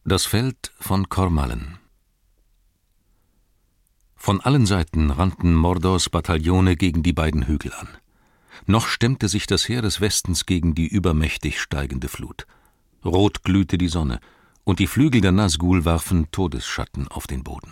Das Feld von Kormallen. Von allen Seiten rannten Mordors Bataillone gegen die beiden Hügel an. Noch stemmte sich das Heer des Westens gegen die übermächtig steigende Flut. Rot glühte die Sonne, und die Flügel der Nazgul warfen Todesschatten auf den Boden.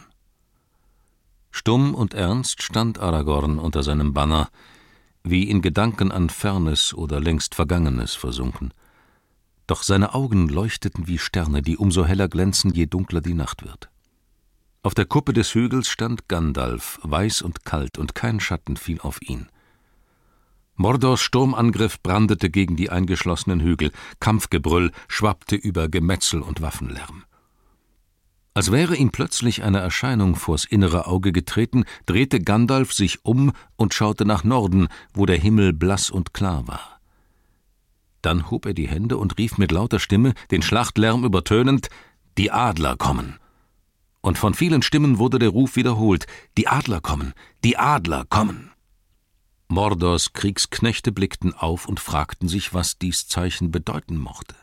Stumm und ernst stand Aragorn unter seinem Banner, wie in Gedanken an Fernes oder längst Vergangenes versunken. Doch seine Augen leuchteten wie Sterne, die umso heller glänzen, je dunkler die Nacht wird. Auf der Kuppe des Hügels stand Gandalf, weiß und kalt, und kein Schatten fiel auf ihn. Mordors Sturmangriff brandete gegen die eingeschlossenen Hügel, Kampfgebrüll schwappte über Gemetzel und Waffenlärm. Als wäre ihm plötzlich eine Erscheinung vors innere Auge getreten, drehte Gandalf sich um und schaute nach Norden, wo der Himmel blass und klar war. Dann hob er die Hände und rief mit lauter Stimme, den Schlachtlärm übertönend: »Die Adler kommen!« Und von vielen Stimmen wurde der Ruf wiederholt: »Die Adler kommen! Die Adler kommen!« Mordors Kriegsknechte blickten auf und fragten sich, was dies Zeichen bedeuten mochte.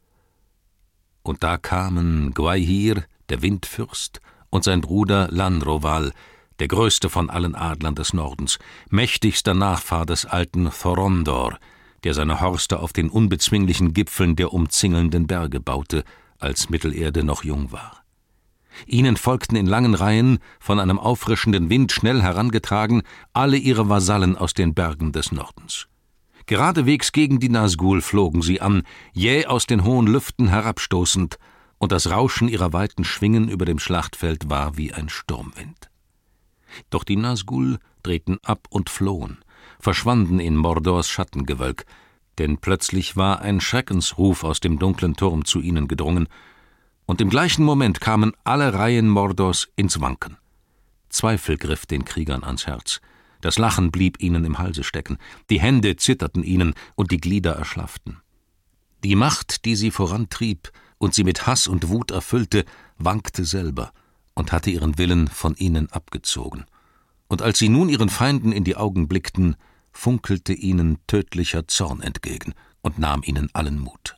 Und da kamen Gwaihir, der Windfürst, und sein Bruder Lanroval, der größte von allen Adlern des Nordens, mächtigster Nachfahr des alten Thorondor, der seine Horste auf den unbezwinglichen Gipfeln der umzingelnden Berge baute, als Mittelerde noch jung war. Ihnen folgten in langen Reihen, von einem auffrischenden Wind schnell herangetragen, alle ihre Vasallen aus den Bergen des Nordens. Geradewegs gegen die Nazgul flogen sie an, jäh aus den hohen Lüften herabstoßend, und das Rauschen ihrer weiten Schwingen über dem Schlachtfeld war wie ein Sturmwind. Doch die Nazgul drehten ab und flohen, verschwanden in Mordors Schattengewölk, denn plötzlich war ein Schreckensruf aus dem dunklen Turm zu ihnen gedrungen, und im gleichen Moment kamen alle Reihen Mordors ins Wanken. Zweifel griff den Kriegern ans Herz, das Lachen blieb ihnen im Halse stecken, die Hände zitterten ihnen und die Glieder erschlafften. Die Macht, die sie vorantrieb und sie mit Hass und Wut erfüllte, wankte selber und hatte ihren Willen von ihnen abgezogen. Und als sie nun ihren Feinden in die Augen blickten, funkelte ihnen tödlicher Zorn entgegen und nahm ihnen allen Mut.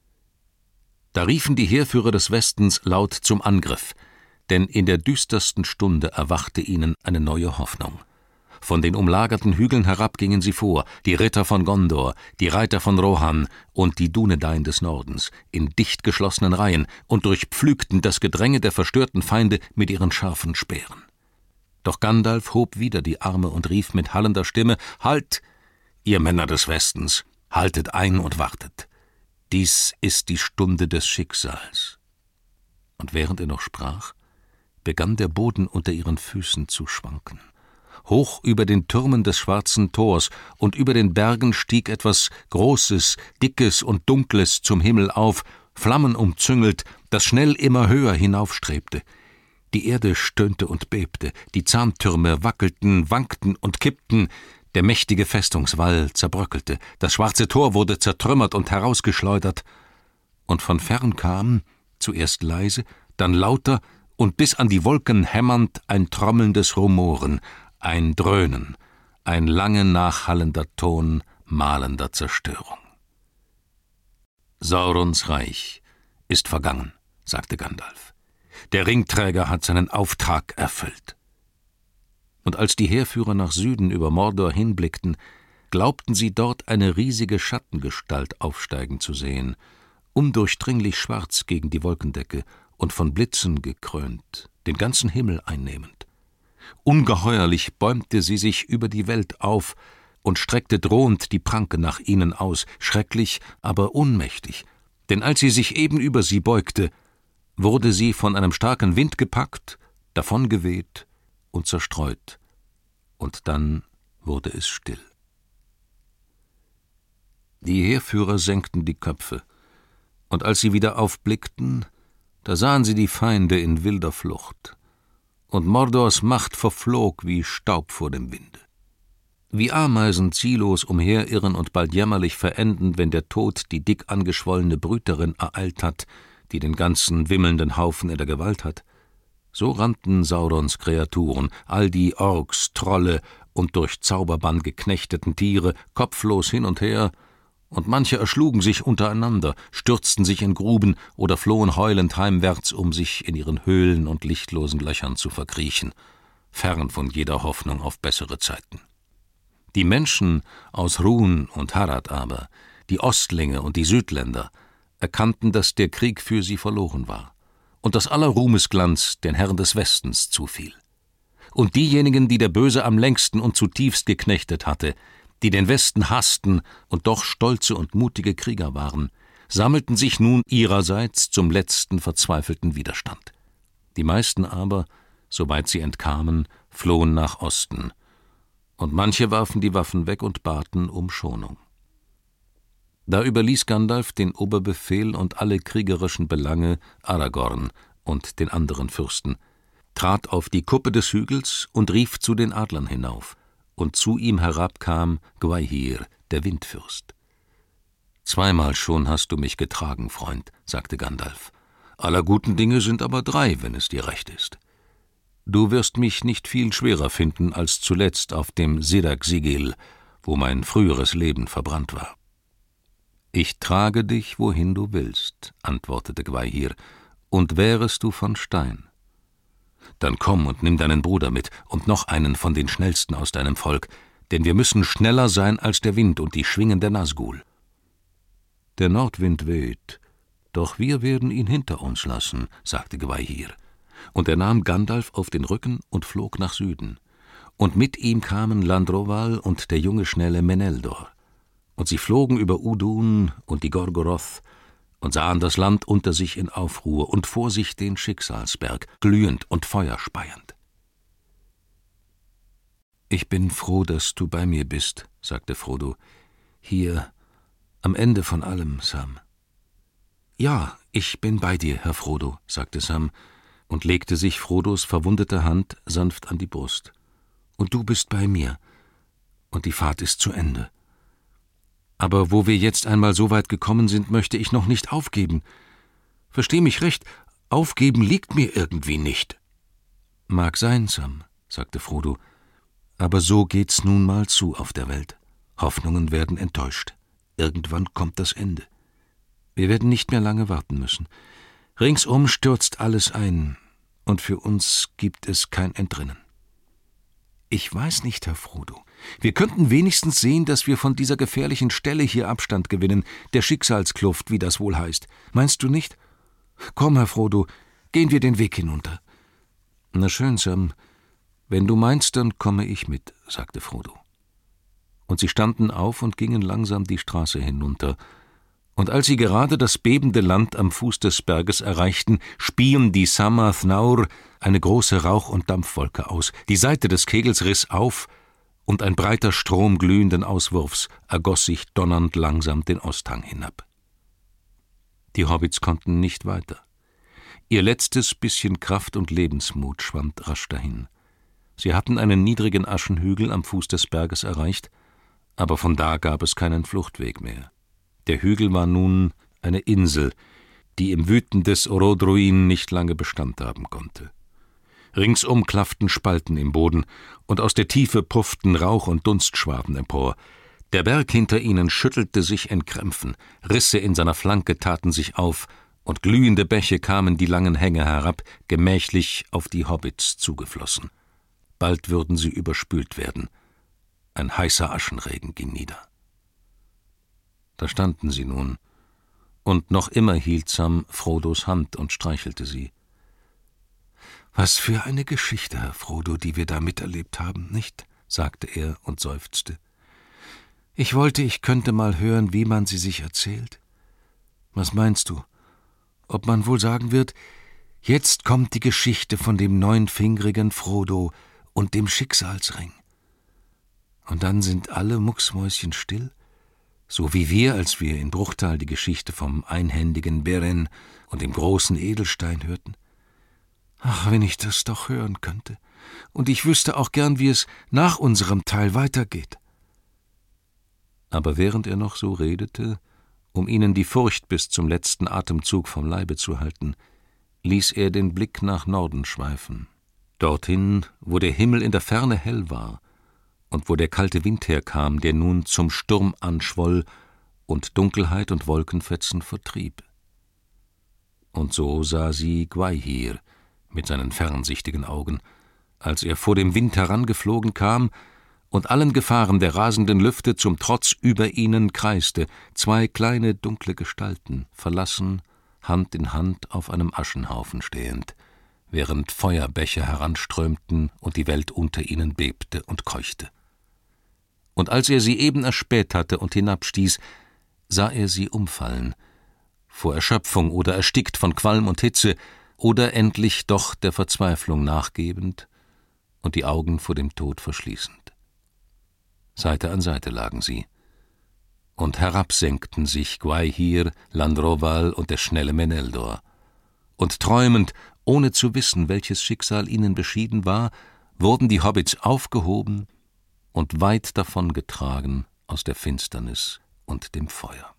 Da riefen die Heerführer des Westens laut zum Angriff, denn in der düstersten Stunde erwachte ihnen eine neue Hoffnung. Von den umlagerten Hügeln herab gingen sie vor, die Ritter von Gondor, die Reiter von Rohan und die Dúnedain des Nordens, in dicht geschlossenen Reihen und durchpflügten das Gedränge der verstörten Feinde mit ihren scharfen Speeren. Doch Gandalf hob wieder die Arme und rief mit hallender Stimme: »Halt, ihr Männer des Westens, haltet ein und wartet. Dies ist die Stunde des Schicksals.« Und während er noch sprach, begann der Boden unter ihren Füßen zu schwanken. Hoch über den Türmen des schwarzen Tors und über den Bergen stieg etwas Großes, Dickes und Dunkles zum Himmel auf, flammenumzüngelt, das schnell immer höher hinaufstrebte. Die Erde stöhnte und bebte, die Zahntürme wackelten, wankten und kippten, der mächtige Festungswall zerbröckelte, das schwarze Tor wurde zertrümmert und herausgeschleudert, und von fern kam, zuerst leise, dann lauter und bis an die Wolken hämmernd ein trommelndes Rumoren, ein Dröhnen, ein lange nachhallender Ton mahlender Zerstörung. »Saurons Reich ist vergangen«, sagte Gandalf. »Der Ringträger hat seinen Auftrag erfüllt.« Und als die Heerführer nach Süden über Mordor hinblickten, glaubten sie dort eine riesige Schattengestalt aufsteigen zu sehen, undurchdringlich schwarz gegen die Wolkendecke und von Blitzen gekrönt, den ganzen Himmel einnehmend. Ungeheuerlich bäumte sie sich über die Welt auf und streckte drohend die Pranke nach ihnen aus, schrecklich, aber ohnmächtig, denn als sie sich eben über sie beugte, wurde sie von einem starken Wind gepackt, davongeweht und zerstreut, und dann wurde es still. Die Heerführer senkten die Köpfe, und als sie wieder aufblickten, da sahen sie die Feinde in wilder Flucht, und Mordors Macht verflog wie Staub vor dem Winde. Wie Ameisen ziellos umherirren und bald jämmerlich verenden, wenn der Tod die dick angeschwollene Brüterin ereilt hat, die den ganzen wimmelnden Haufen in der Gewalt hat, so rannten Saurons Kreaturen, all die Orks, Trolle und durch Zauberbann geknechteten Tiere, kopflos hin und her und manche erschlugen sich untereinander, stürzten sich in Gruben oder flohen heulend heimwärts, um sich in ihren Höhlen und lichtlosen Löchern zu verkriechen, fern von jeder Hoffnung auf bessere Zeiten. Die Menschen aus Run und Harad aber, die Ostlinge und die Südländer, erkannten, dass der Krieg für sie verloren war und dass aller Ruhmesglanz den Herren des Westens zufiel. Und diejenigen, die der Böse am längsten und zutiefst geknechtet hatte, die den Westen hassten und doch stolze und mutige Krieger waren, sammelten sich nun ihrerseits zum letzten verzweifelten Widerstand. Die meisten aber, soweit sie entkamen, flohen nach Osten, und manche warfen die Waffen weg und baten um Schonung. Da überließ Gandalf den Oberbefehl und alle kriegerischen Belange Aragorn und den anderen Fürsten, trat auf die Kuppe des Hügels und rief zu den Adlern hinauf, und zu ihm herab kam Gwaihir, der Windfürst. »Zweimal schon hast du mich getragen, Freund«, sagte Gandalf. »Aller guten Dinge sind aber 3, wenn es dir recht ist. Du wirst mich nicht viel schwerer finden als zuletzt auf dem Sidak-Sigil, wo mein früheres Leben verbrannt war.« »Ich trage dich, wohin du willst«, antwortete Gwaihir, »und wärest du von Stein. Dann komm und nimm deinen Bruder mit und noch einen von den Schnellsten aus deinem Volk, denn wir müssen schneller sein als der Wind und die Schwingen der Nazgul.« »Der Nordwind weht, doch wir werden ihn hinter uns lassen«, sagte Gwaihir. Und er nahm Gandalf auf den Rücken und flog nach Süden. Und mit ihm kamen Landroval und der junge schnelle Meneldor. Und sie flogen über Udun und die Gorgoroth und sahen das Land unter sich in Aufruhr und vor sich den Schicksalsberg, glühend und feuerspeiend. »Ich bin froh, dass du bei mir bist«, sagte Frodo, »hier am Ende von allem, Sam.« »Ja, ich bin bei dir, Herr Frodo«, sagte Sam und legte sich Frodos verwundete Hand sanft an die Brust. »Und du bist bei mir, und die Fahrt ist zu Ende. Aber wo wir jetzt einmal so weit gekommen sind, möchte ich noch nicht aufgeben. Versteh mich recht, aufgeben liegt mir irgendwie nicht.« »Mag sein, Sam«, sagte Frodo, »aber so geht's nun mal zu auf der Welt. Hoffnungen werden enttäuscht. Irgendwann kommt das Ende. Wir werden nicht mehr lange warten müssen. Ringsum stürzt alles ein, und für uns gibt es kein Entrinnen.« »Ich weiß nicht, Herr Frodo. Wir könnten wenigstens sehen, dass wir von dieser gefährlichen Stelle hier Abstand gewinnen, der Schicksalskluft, wie das wohl heißt. Meinst du nicht? Komm, Herr Frodo, gehen wir den Weg hinunter.« »Na schön, Sam. Wenn du meinst, dann komme ich mit«, sagte Frodo. Und sie standen auf und gingen langsam die Straße hinunter. Und als sie gerade das bebende Land am Fuß des Berges erreichten, spien die Samath Naur eine große Rauch- und Dampfwolke aus. Die Seite des Kegels riss auf, und ein breiter Strom glühenden Auswurfs ergoss sich donnernd langsam den Osthang hinab. Die Hobbits konnten nicht weiter. Ihr letztes bisschen Kraft und Lebensmut schwand rasch dahin. Sie hatten einen niedrigen Aschenhügel am Fuß des Berges erreicht, aber von da gab es keinen Fluchtweg mehr. Der Hügel war nun eine Insel, die im Wüten des Orodruin nicht lange Bestand haben konnte. Ringsum klafften Spalten im Boden, und aus der Tiefe pufften Rauch- und Dunstschwaden empor. Der Berg hinter ihnen schüttelte sich in Krämpfen, Risse in seiner Flanke taten sich auf, und glühende Bäche kamen die langen Hänge herab, gemächlich auf die Hobbits zugeflossen. Bald würden sie überspült werden. Ein heißer Aschenregen ging nieder. Da standen sie nun, und noch immer hielt Sam Frodos Hand und streichelte sie. »Was für eine Geschichte, Herr Frodo, die wir da miterlebt haben, nicht?«, sagte er und seufzte. »Ich wollte, ich könnte mal hören, wie man sie sich erzählt. Was meinst du, ob man wohl sagen wird, jetzt kommt die Geschichte von dem neunfingrigen Frodo und dem Schicksalsring? Und dann sind alle mucksmäuschen still, so wie wir, als wir in Bruchtal die Geschichte vom einhändigen Beren und dem großen Edelstein hörten. Ach, wenn ich das doch hören könnte. Und ich wüsste auch gern, wie es nach unserem Teil weitergeht.« Aber während er noch so redete, um ihnen die Furcht bis zum letzten Atemzug vom Leibe zu halten, ließ er den Blick nach Norden schweifen, dorthin, wo der Himmel in der Ferne hell war und wo der kalte Wind herkam, der nun zum Sturm anschwoll und Dunkelheit und Wolkenfetzen vertrieb. Und so sah sie Gwaihir mit seinen fernsichtigen Augen, als er vor dem Wind herangeflogen kam und allen Gefahren der rasenden Lüfte zum Trotz über ihnen kreiste, 2 kleine dunkle Gestalten, verlassen, Hand in Hand auf einem Aschenhaufen stehend, während Feuerbäche heranströmten und die Welt unter ihnen bebte und keuchte. Und als er sie eben erspäht hatte und hinabstieß, sah er sie umfallen, vor Erschöpfung oder erstickt von Qualm und Hitze, oder endlich doch der Verzweiflung nachgebend und die Augen vor dem Tod verschließend. Seite an Seite lagen sie, und herabsenkten sich Gwaihir, Landroval und der schnelle Meneldor, und träumend, ohne zu wissen, welches Schicksal ihnen beschieden war, wurden die Hobbits aufgehoben und weit davongetragen aus der Finsternis und dem Feuer.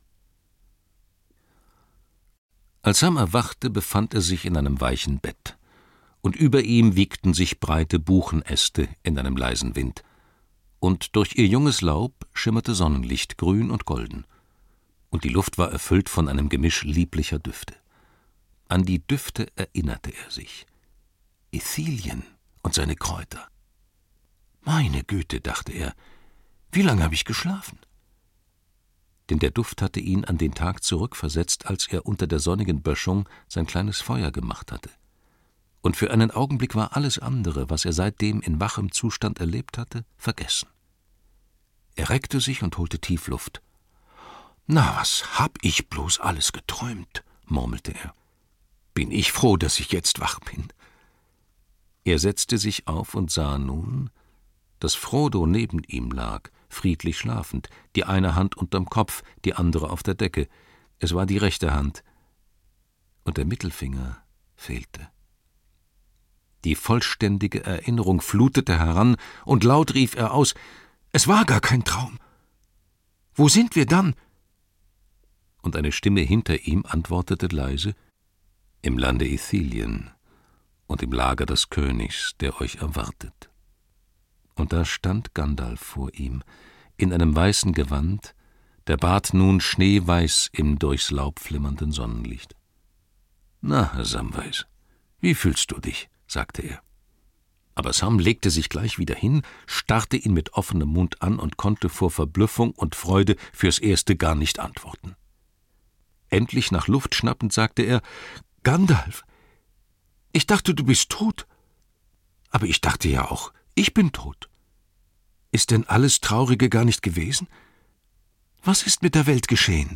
Als Sam erwachte, befand er sich in einem weichen Bett, und über ihm wiegten sich breite Buchenäste in einem leisen Wind, und durch ihr junges Laub schimmerte Sonnenlicht grün und golden, und die Luft war erfüllt von einem Gemisch lieblicher Düfte. An die Düfte erinnerte er sich. Ithilien und seine Kräuter. Meine Güte, dachte er, wie lange habe ich geschlafen? Denn der Duft hatte ihn an den Tag zurückversetzt, als er unter der sonnigen Böschung sein kleines Feuer gemacht hatte. Und für einen Augenblick war alles andere, was er seitdem in wachem Zustand erlebt hatte, vergessen. Er reckte sich und holte tief Luft. »Na, was hab ich bloß alles geträumt?« murmelte er. »Bin ich froh, dass ich jetzt wach bin.« Er setzte sich auf und sah nun, dass Frodo neben ihm lag, friedlich schlafend, die eine Hand unterm Kopf, die andere auf der Decke. Es war die rechte Hand, und der Mittelfinger fehlte. Die vollständige Erinnerung flutete heran, und laut rief er aus: »Es war gar kein Traum! Wo sind wir dann?« Und eine Stimme hinter ihm antwortete leise: »Im Lande Ithilien und im Lager des Königs, der euch erwartet.« Und da stand Gandalf vor ihm, in einem weißen Gewand, der Bart nun schneeweiß im durchs Laub flimmernden Sonnenlicht. »Na, Samwise, wie fühlst du dich?« sagte er. Aber Sam legte sich gleich wieder hin, starrte ihn mit offenem Mund an und konnte vor Verblüffung und Freude fürs Erste gar nicht antworten. Endlich nach Luft schnappend sagte er: »Gandalf, ich dachte, du bist tot. Aber ich dachte ja auch, ich bin tot. Ist denn alles Traurige gar nicht gewesen? Was ist mit der Welt geschehen?«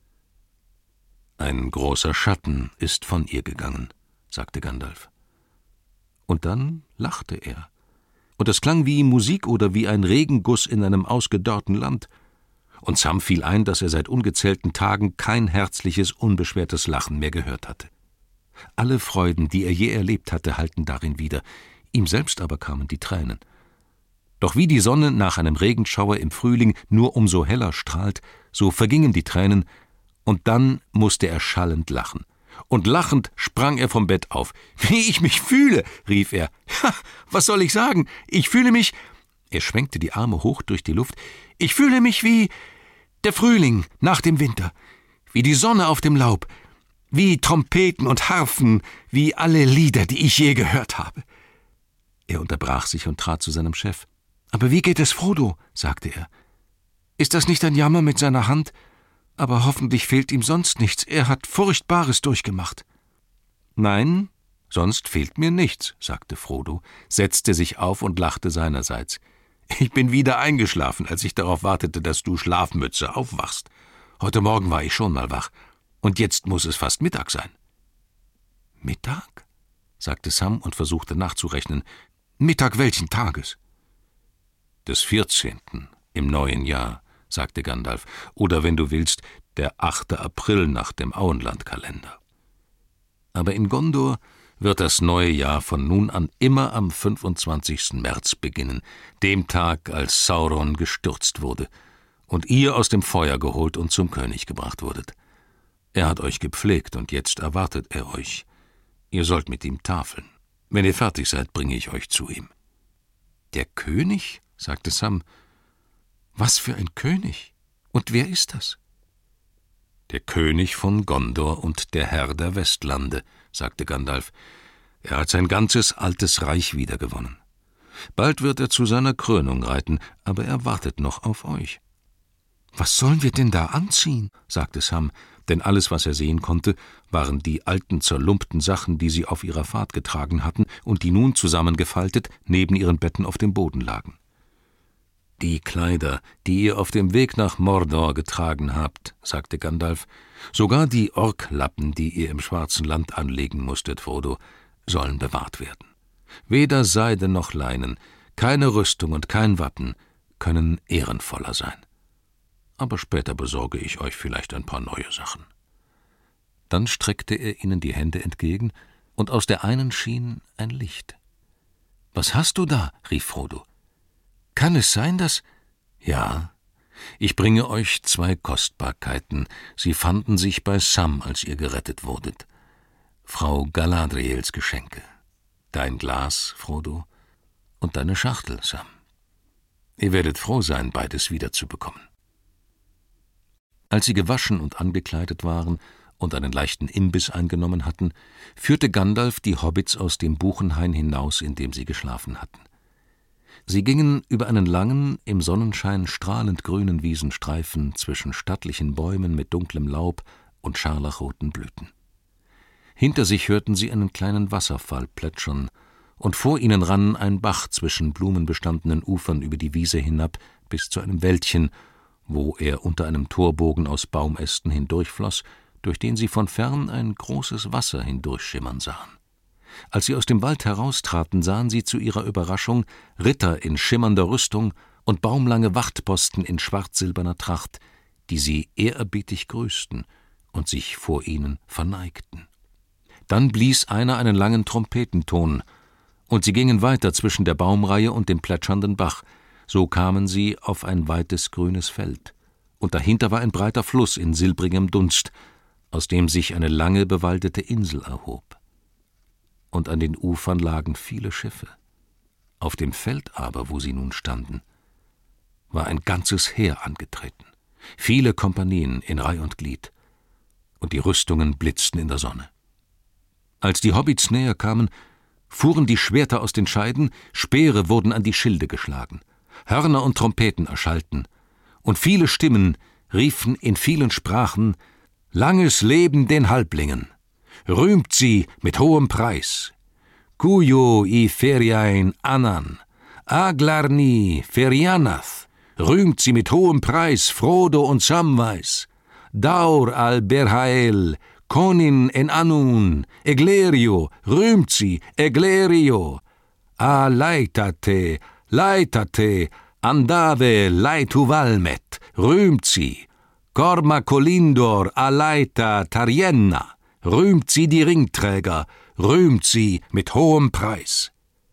»Ein großer Schatten ist von ihr gegangen«, sagte Gandalf. Und dann lachte er, und es klang wie Musik oder wie ein Regenguss in einem ausgedörrten Land. Und Sam fiel ein, dass er seit ungezählten Tagen kein herzliches, unbeschwertes Lachen mehr gehört hatte. Alle Freuden, die er je erlebt hatte, hallten darin wieder, ihm selbst aber kamen die Tränen. Doch wie die Sonne nach einem Regenschauer im Frühling nur umso heller strahlt, so vergingen die Tränen, und dann musste er schallend lachen. Und lachend sprang er vom Bett auf. »Wie ich mich fühle«, rief er. »Ha, was soll ich sagen? Ich fühle mich...« Er schwenkte die Arme hoch durch die Luft. »Ich fühle mich wie der Frühling nach dem Winter, wie die Sonne auf dem Laub, wie Trompeten und Harfen, wie alle Lieder, die ich je gehört habe.« Er unterbrach sich und trat zu seinem Chef. »Aber wie geht es Frodo?« sagte er. »Ist das nicht ein Jammer mit seiner Hand? Aber hoffentlich fehlt ihm sonst nichts. Er hat Furchtbares durchgemacht.« »Nein, sonst fehlt mir nichts«, sagte Frodo, setzte sich auf und lachte seinerseits. »Ich bin wieder eingeschlafen, als ich darauf wartete, dass du, Schlafmütze, aufwachst. Heute Morgen war ich schon mal wach. Und jetzt muss es fast Mittag sein.« »Mittag?« sagte Sam und versuchte nachzurechnen. »Mittag welchen Tages?« »Des 14. im neuen Jahr«, sagte Gandalf, »oder wenn du willst, der 8. April nach dem Auenlandkalender. Aber in Gondor wird das neue Jahr von nun an immer am 25. März beginnen, dem Tag, als Sauron gestürzt wurde und ihr aus dem Feuer geholt und zum König gebracht wurdet. Er hat euch gepflegt, und jetzt erwartet er euch. Ihr sollt mit ihm tafeln. Wenn ihr fertig seid, bringe ich euch zu ihm.« »Der König?« sagte Sam. »Was für ein König? Und wer ist das?« »Der König von Gondor und der Herr der Westlande«, sagte Gandalf. »Er hat sein ganzes altes Reich wiedergewonnen. Bald wird er zu seiner Krönung reiten, aber er wartet noch auf euch.« »Was sollen wir denn da anziehen?« sagte Sam, denn alles, was er sehen konnte, waren die alten, zerlumpten Sachen, die sie auf ihrer Fahrt getragen hatten und die nun zusammengefaltet neben ihren Betten auf dem Boden lagen. »Die Kleider, die ihr auf dem Weg nach Mordor getragen habt«, sagte Gandalf, »sogar die Orklappen, die ihr im Schwarzen Land anlegen musstet, Frodo, sollen bewahrt werden. Weder Seide noch Leinen, keine Rüstung und kein Wappen können ehrenvoller sein. Aber später besorge ich euch vielleicht ein paar neue Sachen.« Dann streckte er ihnen die Hände entgegen, und aus der einen schien ein Licht. »Was hast du da?« rief Frodo. »Kann es sein, dass...« »Ja, ich bringe euch 2 Kostbarkeiten. Sie fanden sich bei Sam, als ihr gerettet wurdet. Frau Galadriels Geschenke. Dein Glas, Frodo, und deine Schachtel, Sam. Ihr werdet froh sein, beides wiederzubekommen.« Als sie gewaschen und angekleidet waren und einen leichten Imbiss eingenommen hatten, führte Gandalf die Hobbits aus dem Buchenhain hinaus, in dem sie geschlafen hatten. Sie gingen über einen langen, im Sonnenschein strahlend grünen Wiesenstreifen zwischen stattlichen Bäumen mit dunklem Laub und scharlachroten Blüten. Hinter sich hörten sie einen kleinen Wasserfall plätschern, und vor ihnen rann ein Bach zwischen blumenbestandenen Ufern über die Wiese hinab bis zu einem Wäldchen, wo er unter einem Torbogen aus Baumästen hindurchfloss, durch den sie von fern ein großes Wasser hindurchschimmern sahen. Als sie aus dem Wald heraustraten, sahen sie zu ihrer Überraschung Ritter in schimmernder Rüstung und baumlange Wachtposten in schwarz-silberner Tracht, die sie ehrerbietig grüßten und sich vor ihnen verneigten. Dann blies einer einen langen Trompetenton, und sie gingen weiter zwischen der Baumreihe und dem plätschernden Bach. So kamen sie auf ein weites grünes Feld, und dahinter war ein breiter Fluss in silbrigem Dunst, aus dem sich eine lange bewaldete Insel erhob. Und an den Ufern lagen viele Schiffe. Auf dem Feld aber, wo sie nun standen, war ein ganzes Heer angetreten, viele Kompanien in Reih und Glied, und die Rüstungen blitzten in der Sonne. Als die Hobbits näher kamen, fuhren die Schwerter aus den Scheiden, Speere wurden an die Schilde geschlagen, Hörner und Trompeten erschallten, und viele Stimmen riefen in vielen Sprachen: »Langes Leben den Halblingen! Rühmt sie mit hohem Preis! Kujo i Feriain Anan, Aglarni Ferianath! Rühmt sie mit hohem Preis, Frodo und Samwise! Daur al Berhael, Conin en Anun, Eglerio, rühmt sie, Eglerio! A Leitate, Leitate, Andave Leitu Valmet, rühmt sie! Corma Colindor, Alaita Tarienna, rühmt sie die Ringträger, rühmt sie mit hohem Preis!«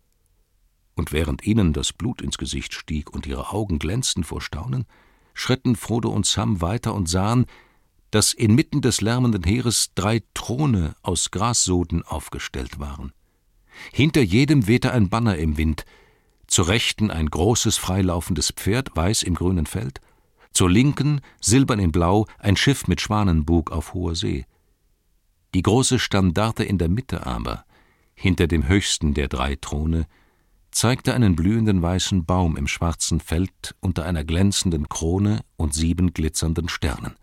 Und während ihnen das Blut ins Gesicht stieg und ihre Augen glänzten vor Staunen, schritten Frodo und Sam weiter und sahen, dass inmitten des lärmenden Heeres 3 Throne aus Grassoden aufgestellt waren. Hinter jedem wehte ein Banner im Wind, zur Rechten ein großes freilaufendes Pferd, weiß im grünen Feld, zur Linken, silbern in Blau, ein Schiff mit Schwanenbug auf hoher See. Die große Standarte in der Mitte aber, hinter dem höchsten der 3 Throne, zeigte einen blühenden weißen Baum im schwarzen Feld unter einer glänzenden Krone und 7 glitzernden Sternen.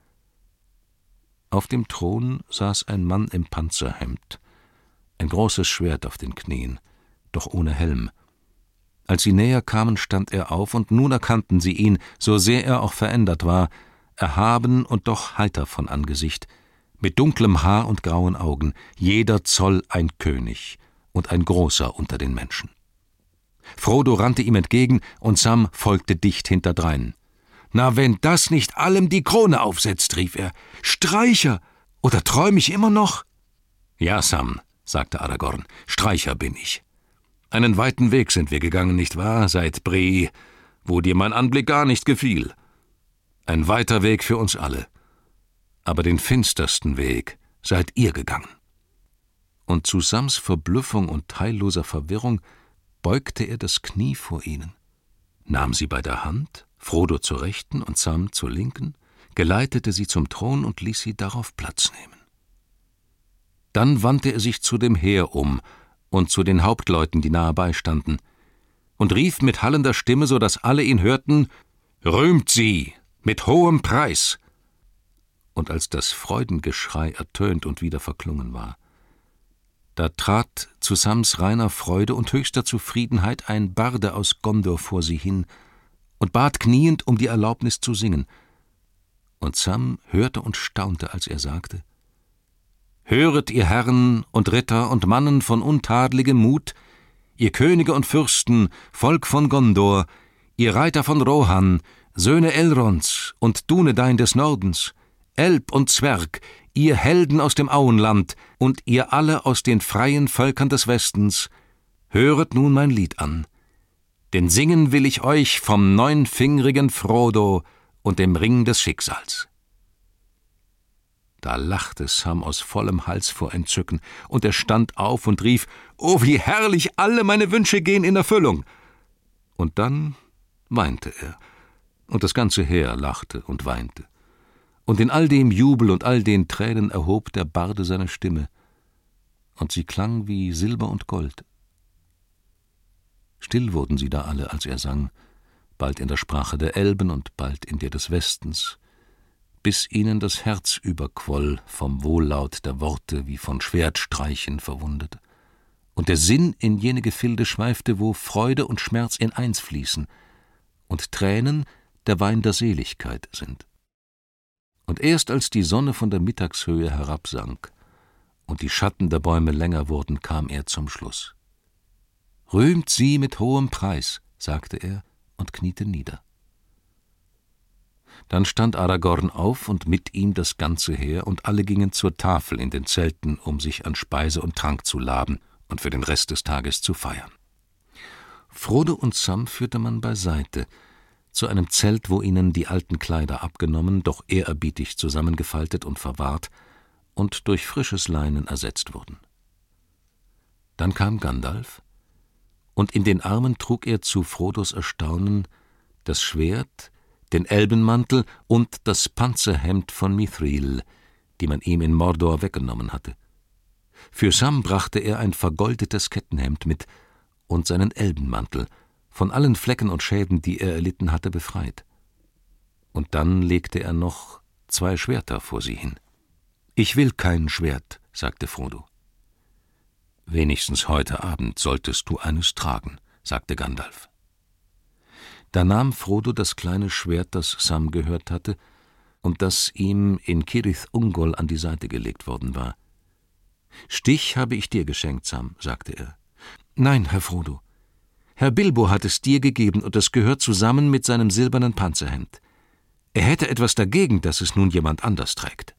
Auf dem Thron saß ein Mann im Panzerhemd, ein großes Schwert auf den Knien, doch ohne Helm. Als sie näher kamen, stand er auf, und nun erkannten sie ihn, so sehr er auch verändert war, erhaben und doch heiter von Angesicht, mit dunklem Haar und grauen Augen, jeder Zoll ein König und ein Großer unter den Menschen. Frodo rannte ihm entgegen, und Sam folgte dicht hinterdrein. »Na, wenn das nicht allem die Krone aufsetzt«, rief er. »Streicher! Oder träum ich immer noch?« »Ja, Sam«, sagte Aragorn, »Streicher bin ich. Einen weiten Weg sind wir gegangen, nicht wahr, seit Bree, wo dir mein Anblick gar nicht gefiel. Ein weiter Weg für uns alle. Aber den finstersten Weg seid ihr gegangen.« Und zu Sams Verblüffung und heilloser Verwirrung beugte er das Knie vor ihnen, nahm sie bei der Hand, Frodo zur Rechten und Sam zur Linken, geleitete sie zum Thron und ließ sie darauf Platz nehmen. Dann wandte er sich zu dem Heer um und zu den Hauptleuten, die nahe beistanden, und rief mit hallender Stimme, so dass alle ihn hörten: »Rühmt sie mit hohem Preis!« Und als das Freudengeschrei ertönt und wieder verklungen war, da trat zu Sams reiner Freude und höchster Zufriedenheit ein Barde aus Gondor vor sie hin und bat kniend um die Erlaubnis zu singen. Und Sam hörte und staunte, als er sagte: »Höret, ihr Herren und Ritter und Mannen von untadligem Mut, ihr Könige und Fürsten, Volk von Gondor, ihr Reiter von Rohan, Söhne Elrons und Dúnedain des Nordens, Elb und Zwerg, ihr Helden aus dem Auenland und ihr alle aus den freien Völkern des Westens, höret nun mein Lied an, denn singen will ich euch vom neunfingrigen Frodo und dem Ring des Schicksals.« Da lachte Sam aus vollem Hals vor Entzücken, und er stand auf und rief: »Oh, wie herrlich, alle meine Wünsche gehen in Erfüllung!« Und dann weinte er, und das ganze Heer lachte und weinte. Und in all dem Jubel und all den Tränen erhob der Barde seine Stimme, und sie klang wie Silber und Gold. Still wurden sie da alle, als er sang, bald in der Sprache der Elben und bald in der des Westens, bis ihnen das Herz überquoll vom Wohllaut der Worte, wie von Schwertstreichen verwundet, und der Sinn in jene Gefilde schweifte, wo Freude und Schmerz in eins fließen und Tränen der Wein der Seligkeit sind. Und erst als die Sonne von der Mittagshöhe herabsank und die Schatten der Bäume länger wurden, kam er zum Schluss. »Rühmt sie mit hohem Preis«, sagte er und kniete nieder. Dann stand Aragorn auf und mit ihm das ganze Heer, und alle gingen zur Tafel in den Zelten, um sich an Speise und Trank zu laben und für den Rest des Tages zu feiern. Frodo und Sam führte man beiseite, zu einem Zelt, wo ihnen die alten Kleider abgenommen, doch ehrerbietig zusammengefaltet und verwahrt und durch frisches Leinen ersetzt wurden. Dann kam Gandalf, und in den Armen trug er zu Frodos Erstaunen das Schwert, den Elbenmantel und das Panzerhemd von Mithril, die man ihm in Mordor weggenommen hatte. Für Sam brachte er ein vergoldetes Kettenhemd mit und seinen Elbenmantel, von allen Flecken und Schäden, die er erlitten hatte, befreit. Und dann legte er noch 2 Schwerter vor sie hin. »Ich will kein Schwert«, sagte Frodo. »Wenigstens heute Abend solltest du eines tragen«, sagte Gandalf. Da nahm Frodo das kleine Schwert, das Sam gehört hatte, und das ihm in Cirith Ungol an die Seite gelegt worden war. »Stich habe ich dir geschenkt, Sam«, sagte er. »Nein, Herr Frodo. Herr Bilbo hat es dir gegeben, und es gehört zusammen mit seinem silbernen Panzerhemd. Er hätte etwas dagegen, dass es nun jemand anders trägt.«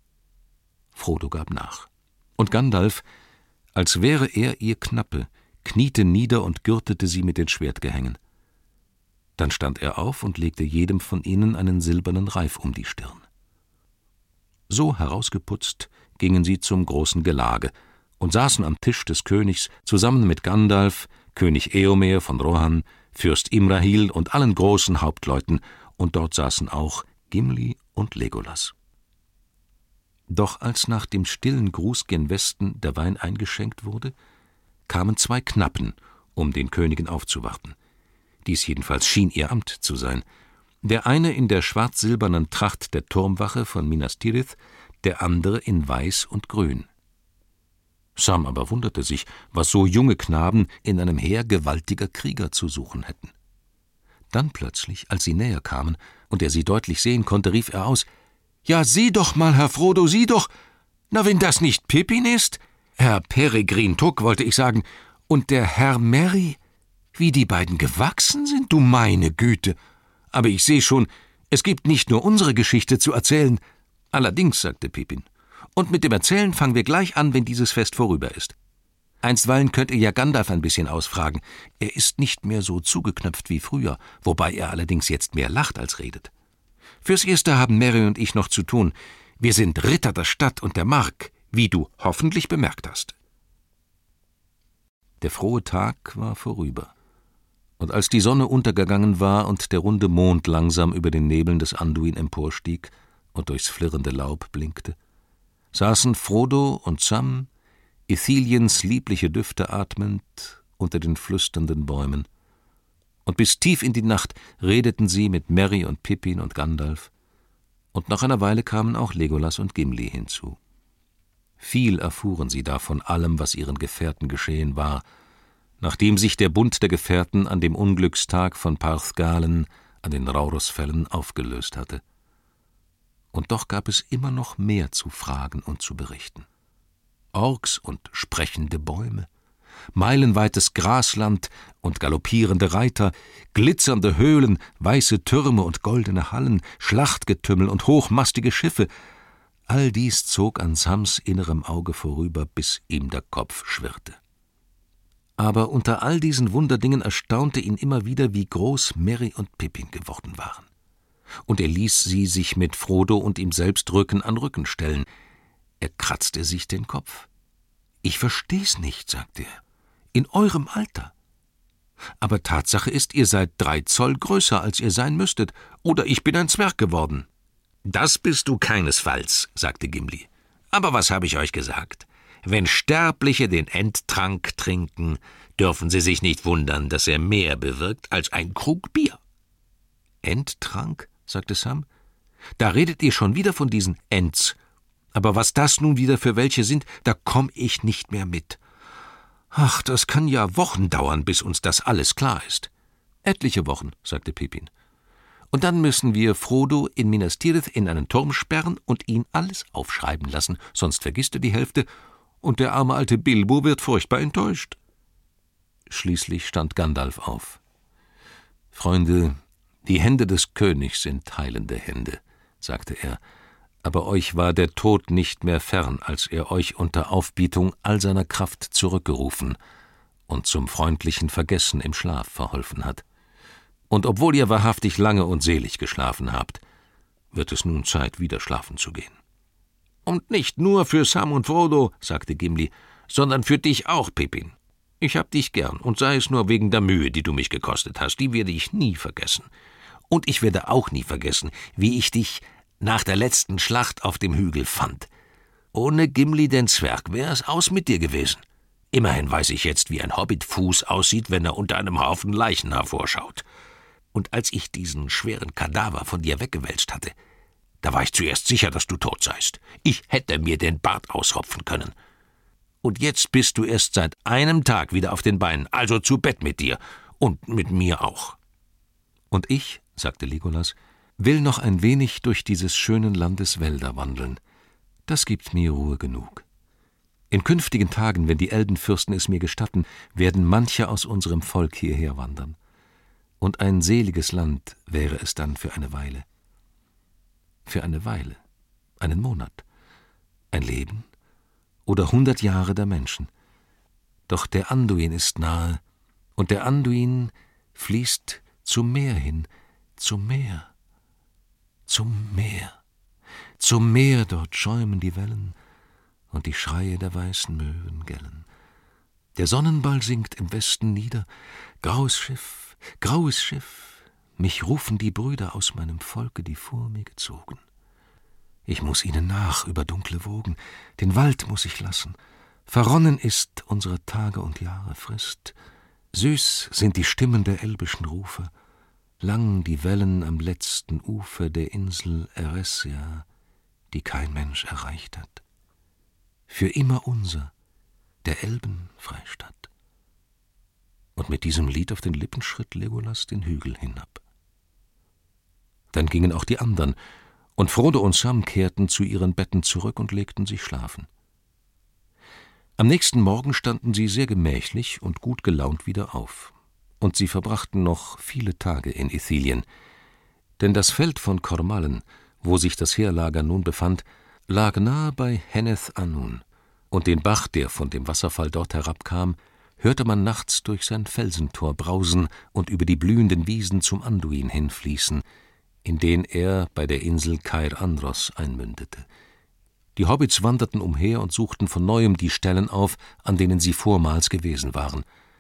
Frodo gab nach, und Gandalf, als wäre er ihr Knappe, kniete nieder und gürtete sie mit den Schwertgehängen. Dann stand er auf und legte jedem von ihnen einen silbernen Reif um die Stirn. So herausgeputzt gingen sie zum großen Gelage und saßen am Tisch des Königs zusammen mit Gandalf, König Eomer von Rohan, Fürst Imrahil und allen großen Hauptleuten, und dort saßen auch Gimli und Legolas. Doch als nach dem stillen Gruß gen Westen der Wein eingeschenkt wurde, kamen 2 Knappen, um den Königin aufzuwarten. Dies jedenfalls schien ihr Amt zu sein. Der eine in der schwarz-silbernen Tracht der Turmwache von Minas Tirith, der andere in Weiß und Grün. Sam aber wunderte sich, was so junge Knaben in einem Heer gewaltiger Krieger zu suchen hätten. Dann plötzlich, als sie näher kamen und er sie deutlich sehen konnte, rief er aus: »Ja, sieh doch mal, Herr Frodo, sieh doch! Na, wenn das nicht Pippin ist? Herr Peregrin Took, wollte ich sagen, und der Herr Merry? Wie die beiden gewachsen sind, du meine Güte! Aber ich sehe schon, es gibt nicht nur unsere Geschichte zu erzählen.« »Allerdings«, sagte Pippin, »und mit dem Erzählen fangen wir gleich an, wenn dieses Fest vorüber ist. Einstweilen könnt ihr ja Gandalf ein bisschen ausfragen. Er ist nicht mehr so zugeknöpft wie früher, wobei er allerdings jetzt mehr lacht als redet. Fürs Erste haben Merry und ich noch zu tun. Wir sind Ritter der Stadt und der Mark, wie du hoffentlich bemerkt hast.« Der frohe Tag war vorüber, Und als die Sonne untergegangen war und der runde Mond langsam über den Nebeln des Anduin emporstieg und durchs flirrende Laub blinkte, saßen Frodo und Sam, Ithiliens liebliche Düfte atmend, unter den flüsternden Bäumen. Und bis tief in die Nacht redeten sie mit Merry und Pippin und Gandalf, und nach einer Weile kamen auch Legolas und Gimli hinzu. Viel erfuhren sie da von allem, was ihren Gefährten geschehen war, nachdem sich der Bund der Gefährten an dem Unglückstag von Parthgalen an den Raurisfällen aufgelöst hatte. Und doch gab es immer noch mehr zu fragen und zu berichten. Orks und sprechende Bäume, meilenweites Grasland und galoppierende Reiter, glitzernde Höhlen, weiße Türme und goldene Hallen, Schlachtgetümmel und hochmastige Schiffe, all dies zog an Sams innerem Auge vorüber, bis ihm der Kopf schwirrte. Aber unter all diesen Wunderdingen erstaunte ihn immer wieder, wie groß Merry und Pippin geworden waren. Und er ließ sie sich mit Frodo und ihm selbst Rücken an Rücken stellen. Er kratzte sich den Kopf. »Ich versteh's nicht«, sagte er, »in eurem Alter. Aber Tatsache ist, ihr seid 3 Zoll größer, als ihr sein müsstet, oder ich bin ein Zwerg geworden.« »Das bist du keinesfalls«, sagte Gimli. »Aber was habe ich euch gesagt? Wenn Sterbliche den Endtrank trinken, dürfen sie sich nicht wundern, dass er mehr bewirkt als ein Krug Bier.« »Endtrank?«, sagte Sam. »Da redet ihr schon wieder von diesen Ents. Aber was das nun wieder für welche sind, da komm ich nicht mehr mit. Ach, das kann ja Wochen dauern, bis uns das alles klar ist.« »Etliche Wochen«, sagte Pippin. »Und dann müssen wir Frodo in Minas Tirith in einen Turm sperren und ihn alles aufschreiben lassen, sonst vergisst er die Hälfte, und der arme alte Bilbo wird furchtbar enttäuscht.« Schließlich stand Gandalf auf. »Freunde, die Hände des Königs sind heilende Hände«, sagte er, »aber euch war der Tod nicht mehr fern, als er euch unter Aufbietung all seiner Kraft zurückgerufen und zum freundlichen Vergessen im Schlaf verholfen hat. Und obwohl ihr wahrhaftig lange und selig geschlafen habt, wird es nun Zeit, wieder schlafen zu gehen.« »Und nicht nur für Sam und Frodo«, sagte Gimli, »sondern für dich auch, Pippin. Ich hab dich gern, und sei es nur wegen der Mühe, die du mich gekostet hast, die werde ich nie vergessen. Und ich werde auch nie vergessen, wie ich dich nach der letzten Schlacht auf dem Hügel fand. Ohne Gimli den Zwerg wäre es aus mit dir gewesen. Immerhin weiß ich jetzt, wie ein Hobbitfuß aussieht, wenn er unter einem Haufen Leichen hervorschaut. Und als ich diesen schweren Kadaver von dir weggewälzt hatte, da war ich zuerst sicher, dass du tot seist. Ich hätte mir den Bart ausrupfen können. Und jetzt bist du erst seit einem Tag wieder auf den Beinen, also zu Bett mit dir und mit mir auch.« »Und ich«, sagte Legolas, »will noch ein wenig durch dieses schönen Landes Wälder wandeln. Das gibt mir Ruhe genug. In künftigen Tagen, wenn die Elbenfürsten es mir gestatten, werden manche aus unserem Volk hierher wandern. Und ein seliges Land wäre es dann für eine Weile. Für eine Weile, einen Monat, ein Leben oder 100 Jahre der Menschen. Doch der Anduin ist nahe, und der Anduin fließt zum Meer hin, zum Meer, zum Meer. Zum Meer dort schäumen die Wellen, und die Schreie der weißen Möwen gellen. Der Sonnenball sinkt im Westen nieder. Graues Schiff, mich rufen die Brüder aus meinem Volke, die vor mir gezogen. Ich muß ihnen nach über dunkle Wogen, den Wald muß ich lassen. Verronnen ist unsere Tage und Jahre Frist. Süß sind die Stimmen der elbischen Rufe, lang die Wellen am letzten Ufer der Insel Eressia, die kein Mensch erreicht hat. Für immer unser, der Elbenfreistadt. Und mit diesem Lied auf den Lippen schritt Legolas den Hügel hinab. Dann gingen auch die anderen, und Frodo und Sam kehrten zu ihren Betten zurück und legten sich schlafen. Am nächsten Morgen standen sie sehr gemächlich und gut gelaunt wieder auf, und sie verbrachten noch viele Tage in Ithilien, denn das Feld von Cormallen, wo sich das Heerlager nun befand, lag nahe bei Henneth Annun, und den Bach, der von dem Wasserfall dort herabkam, hörte man nachts durch sein Felsentor brausen und über die blühenden Wiesen zum Anduin hinfließen, in den er bei der Insel Cair Andros einmündete. Die Hobbits wanderten umher und suchten von neuem die Stellen auf, an denen sie vormals gewesen waren.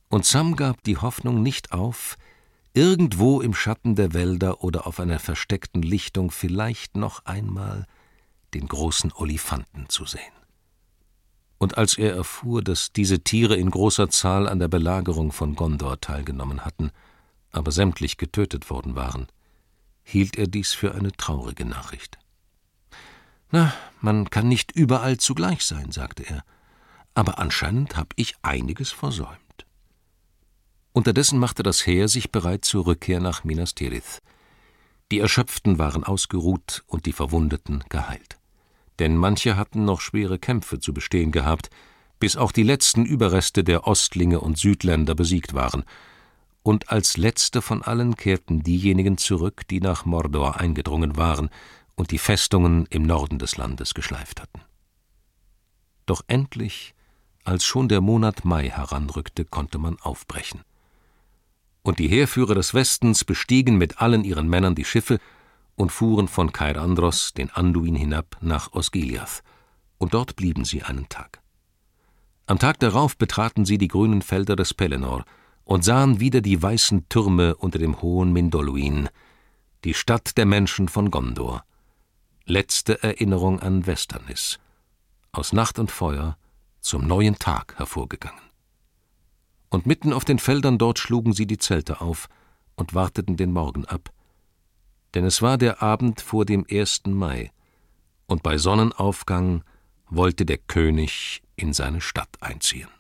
Und Sam gab die Hoffnung nicht auf, irgendwo im Schatten der Wälder oder auf einer versteckten Lichtung vielleicht noch einmal den großen Olifanten zu sehen. Und als er erfuhr, dass diese Tiere in großer Zahl an der Belagerung von Gondor teilgenommen hatten, aber sämtlich getötet worden waren, hielt er dies für eine traurige Nachricht. »Na, man kann nicht überall zugleich sein«, sagte er, »aber anscheinend habe ich einiges versäumt.« Unterdessen machte das Heer sich bereit zur Rückkehr nach Minas Tirith. Die Erschöpften waren ausgeruht und die Verwundeten geheilt. Denn manche hatten noch schwere Kämpfe zu bestehen gehabt, bis auch die letzten Überreste der Ostlinge und Südländer besiegt waren. Und als letzte von allen kehrten diejenigen zurück, die nach Mordor eingedrungen waren und die Festungen im Norden des Landes geschleift hatten. Doch endlich, als schon der Monat Mai heranrückte, konnte man aufbrechen. Und die Heerführer des Westens bestiegen mit allen ihren Männern die Schiffe und fuhren von Cair Andros den Anduin hinab nach Osgiliath, und dort blieben sie einen Tag. Am Tag darauf betraten sie die grünen Felder des Pelennor und sahen wieder die weißen Türme unter dem hohen Mindolluin, die Stadt der Menschen von Gondor. Letzte Erinnerung an Westernnis, aus Nacht und Feuer zum neuen Tag hervorgegangen. Und mitten auf den Feldern dort schlugen sie die Zelte auf und warteten den Morgen ab. Denn es war der Abend vor dem 1. Mai, und bei Sonnenaufgang wollte der König in seine Stadt einziehen.